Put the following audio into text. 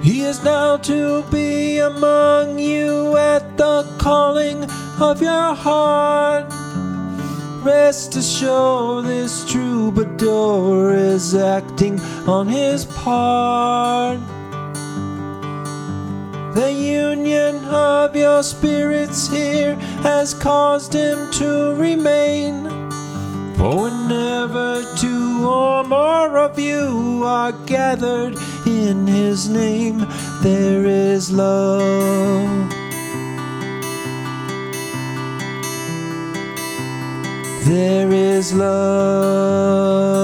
He is now to be among you at the calling of your heart. Rest assured this troubadour is acting on his part. The union of your spirits here has caused him to remain. For whenever two or more of you are gathered in his name, there is love. There is love.